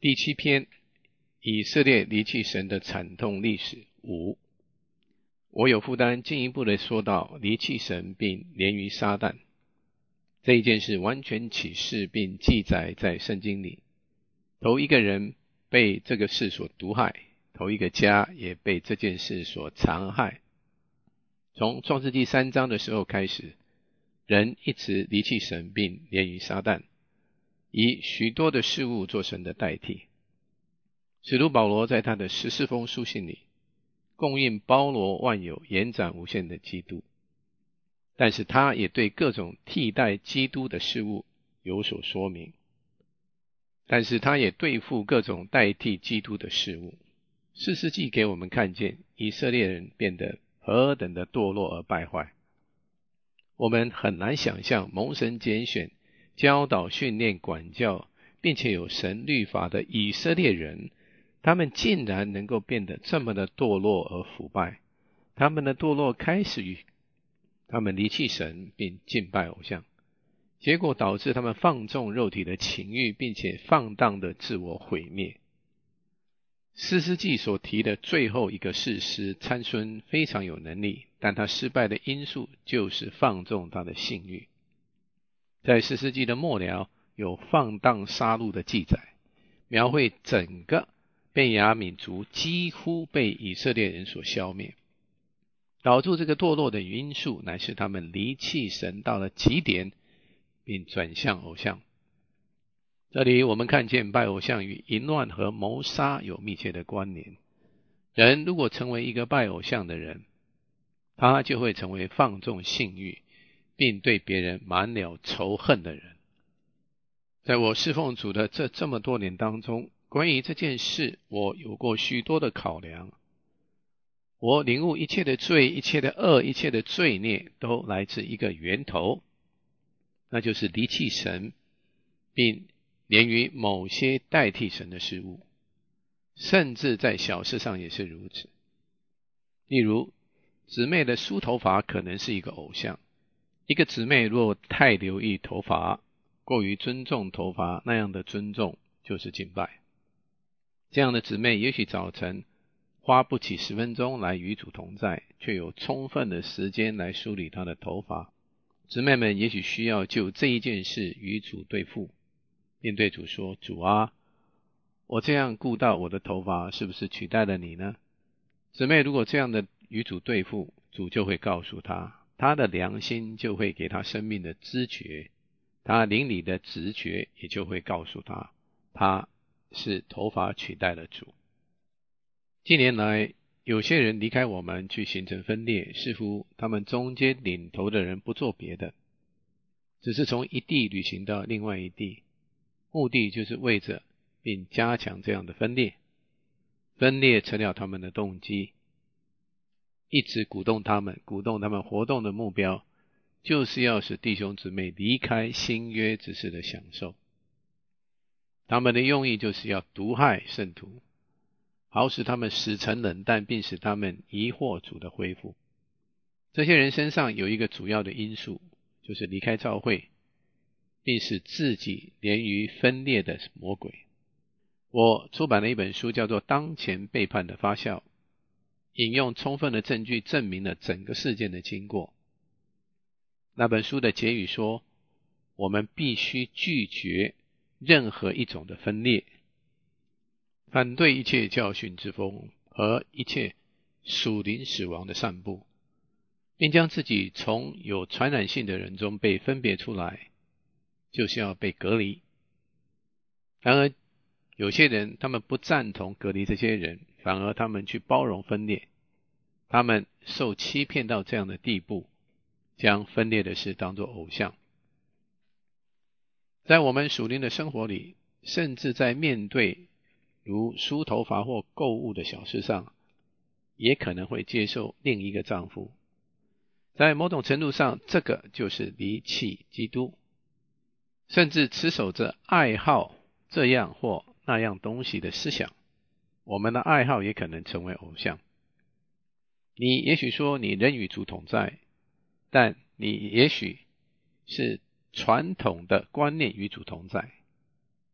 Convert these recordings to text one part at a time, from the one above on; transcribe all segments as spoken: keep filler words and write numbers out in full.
第七篇，以色列离弃神的惨痛历史五。我有负担进一步的说到离弃神并连于撒旦这一件事，完全启示并记载在圣经里。头一个人被这个事所毒害，头一个家也被这件事所残害。从创世纪三章的时候开始，人一直离弃神并连于撒旦，以许多的事物做神的代替。使徒保罗在他的十四封书信里供应包罗万有、延展无限的基督，但是他也对各种替代基督的事物有所说明，但是他也对付各种代替基督的事物。士师记给我们看见以色列人变得何等的堕落而败坏。我们很难想象蒙神拣选、教导、训练、管教，并且有神律法的以色列人，他们竟然能够变得这么的堕落而腐败。他们的堕落开始于他们离弃神并敬拜偶像，结果导致他们放纵肉体的情欲，并且放荡的自我毁灭。士师记所提的最后一个士师参孙非常有能力，但他失败的因素就是放纵他的性欲。在士师记的末了有放荡杀戮的记载，描绘整个便雅悯族几乎被以色列人所消灭。导致这个堕落的因素乃是他们离弃神到了极点，并转向偶像。这里我们看见拜偶像与淫乱和谋杀有密切的关联。人如果成为一个拜偶像的人，他就会成为放纵性欲并对别人满了仇恨的人。在我侍奉主的这这么多年当中，关于这件事我有过许多的考量。我领悟一切的罪、一切的恶、一切的罪孽都来自一个源头，那就是离弃神并连于某些代替神的事物，甚至在小事上也是如此。例如姊妹的梳头发可能是一个偶像，一个姊妹若太留意头发，过于尊重头发，那样的尊重就是敬拜。这样的姊妹也许早晨花不起十分钟来与主同在，却有充分的时间来梳理她的头发。姊妹们也许需要就这一件事与主对付，并对主说，主啊，我这样顾到我的头发，是不是取代了你呢？姊妹如果这样的与主对付，主就会告诉她，她的良心就会给她生命的知觉，她灵里的直觉也就会告诉她，她是头发取代了主。近年来有些人离开我们去形成分裂，似乎他们中间领头的人不做别的，只是从一地旅行到另外一地，目的就是为着并加强这样的分裂。分裂成了他们的动机，一直鼓动他们鼓动他们活动的目标就是要使弟兄姊妹离开新约之事的享受。他们的用意就是要毒害圣徒，好使他们死成冷淡，并使他们疑惑主的恢复。这些人身上有一个主要的因素，就是离开教会，并使自己连于分裂的魔鬼。我出版了一本书，叫做《当前背叛的发酵》，引用充分的证据证明了整个事件的经过。那本书的结语说，我们必须拒绝任何一种的分裂，反对一切教训之风和一切属灵死亡的散布，并将自己从有传染性的人中被分别出来，就是要被隔离。然而有些人他们不赞同隔离这些人，反而他们去包容分裂，他们受欺骗到这样的地步，将分裂的事当作偶像。在我们属灵的生活里，甚至在面对如梳头发或购物的小事上，也可能会接受另一个丈夫。在某种程度上，这个就是离弃基督，甚至持守着爱好这样或那样东西的思想。我们的爱好也可能成为偶像。你也许说你仍与主同在，但你也许是传统的观念与主同在。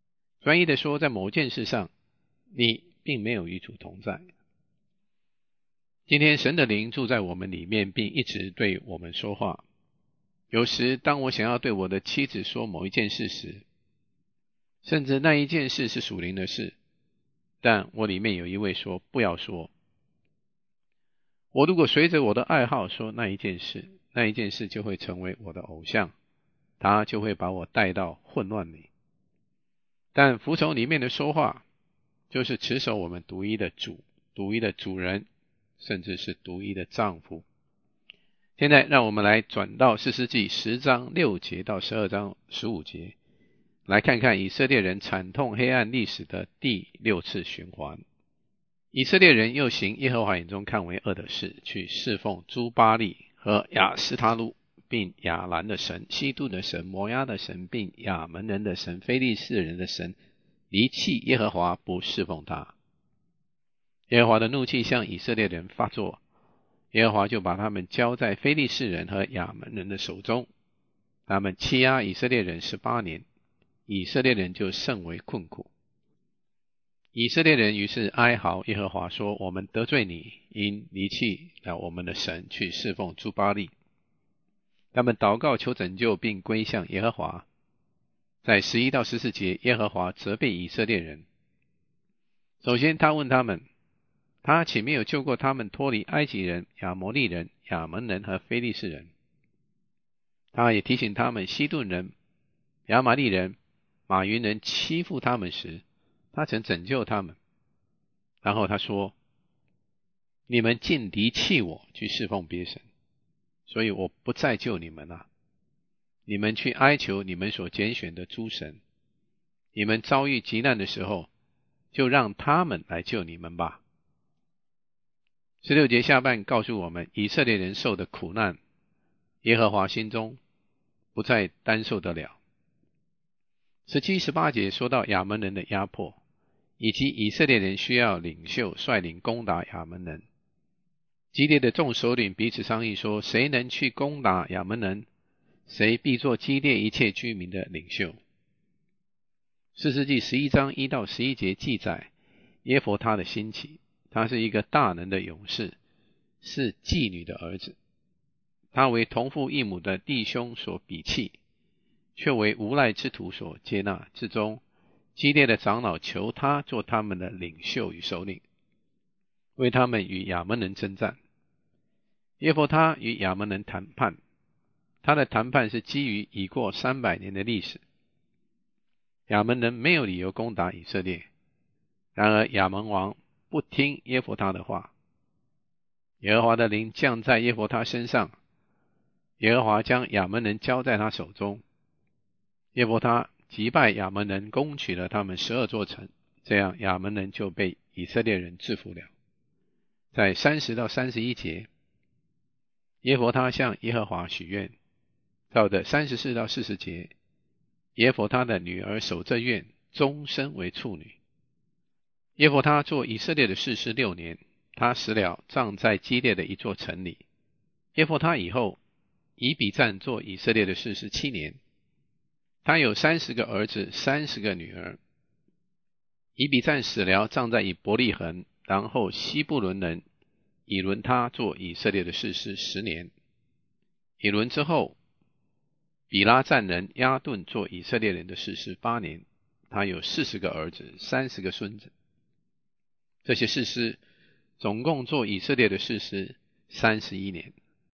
专一的说，在某件事上，你并没有与主同在。今天神的灵住在我们里面，并一直对我们说话。有时当我想要对我的妻子说某一件事时，甚至那一件事是属灵的事，但我里面有一位说不要说。我如果随着我的爱好说那一件事，那一件事就会成为我的偶像，他就会把我带到混乱里。但服从里面的说话，就是持守我们独一的主、独一的主人，甚至是独一的丈夫。现在让我们来转到士师记十章六节到十二章十五节，来看看以色列人惨痛黑暗历史的第六次循环。以色列人又行耶和华眼中看为恶的事，去侍奉诸巴力和亚斯他路，并亚兰的神、西顿的神、摩押的神，并亚门人的神、非利士人的神，离弃耶和华，不侍奉他。耶和华的怒气向以色列人发作，耶和华就把他们交在非利士人和亚门人的手中，他们欺压以色列人十八年，以色列人就甚为困苦。以色列人于是哀嚎耶和华说，我们得罪你，因离弃了我们的神，去侍奉诸巴力。他们祷告求拯救，并归向耶和华。在十一到十四节，耶和华责备以色列人。首先他问他们，他岂没有救过他们脱离埃及人、亚摩利人、亚门人和非利士人？他也提醒他们，西顿人、亚玛利人、马云人欺负他们时，他曾拯救他们。然后他说，你们竟离弃我，去侍奉别神，所以我不再救你们了。你们去哀求你们所拣选的诸神，你们遭遇急难的时候，就让他们来救你们吧。十六节下半告诉我们，以色列人受的苦难，耶和华心中不再担受得了。十七、十八节说到亚门人的压迫，以及以色列人需要领袖率领攻打亚门人。基列的众首领彼此商议说，谁能去攻打亚门人，谁必做基列一切居民的领袖。士师记十一章一到十一节记载耶弗他的兴起，他是一个大能的勇士，是妓女的儿子。他为同父异母的弟兄所鄙弃，却为无赖之徒所接纳。之中基列的长老求他做他们的领袖与首领，为他们与亚门人征战。耶弗他与亚门人谈判，他的谈判是基于已过三百年的历史。亚门人没有理由攻打以色列，然而亚门王不听耶弗他的话，耶和华的灵降在耶弗他身上，耶和华将亚门人交在他手中。耶弗他击败亚门人，攻取了他们十二座城，这样亚门人就被以色列人制服了。在三十到三十一节，耶弗他向耶和华许愿。到的三十四到四十节，耶弗他的女儿守这愿，终身为处女。耶弗他做以色列的士师六年，他死了，葬在基列的一座城里。耶弗他以后，以比赞做以色列的士师七年，他有三十个儿子，三十个女儿。以比赞死了，葬在以伯利恒，然后西布伦人以伦他做以色列的士师十年。以伦之后，比拉赞人亚顿做以色列人的士师八年，他有四十个儿子，三十个孙子。这些士师总共做以色列的士师三十一年。